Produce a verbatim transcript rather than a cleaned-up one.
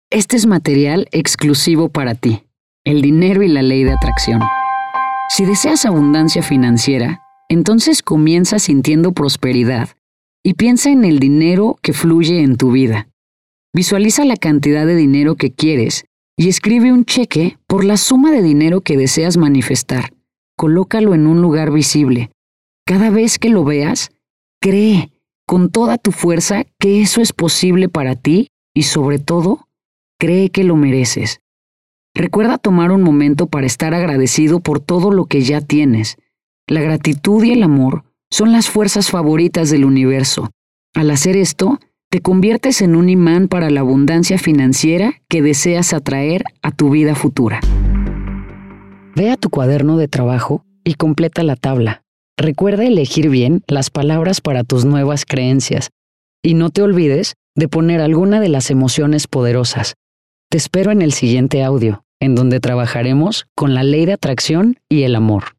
Este es material exclusivo para ti, el dinero y la ley de atracción. Si deseas abundancia financiera, entonces comienza sintiendo prosperidad y piensa en el dinero que fluye en tu vida. Visualiza la cantidad de dinero que quieres y escribe un cheque por la suma de dinero que deseas manifestar. Colócalo en un lugar visible. Cada vez que lo veas, cree con toda tu fuerza que eso es posible para ti y, sobre todo, cree que lo mereces. Recuerda tomar un momento para estar agradecido por todo lo que ya tienes. La gratitud y el amor son las fuerzas favoritas del universo. Al hacer esto, te conviertes en un imán para la abundancia financiera que deseas atraer a tu vida futura. Ve a tu cuaderno de trabajo y completa la tabla. Recuerda elegir bien las palabras para tus nuevas creencias y no te olvides de poner alguna de las emociones poderosas. Te espero en el siguiente audio, en donde trabajaremos con la ley de atracción y el amor.